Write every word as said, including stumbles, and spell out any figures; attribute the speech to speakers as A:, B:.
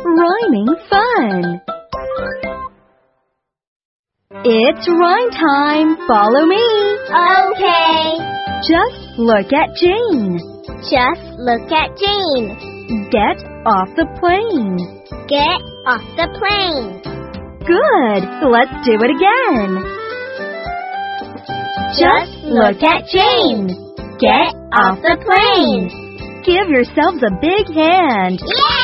A: Rhyming fun! It's rhyme time! Follow me!
B: Okay.
A: Just look at Jane.
B: Just look at Jane.
A: Get off the plane.
B: Get off the plane.
A: Good! Let's do it again.
B: Just look at Jane. Get off the plane.
A: Give yourselves a big hand.
B: Yeah!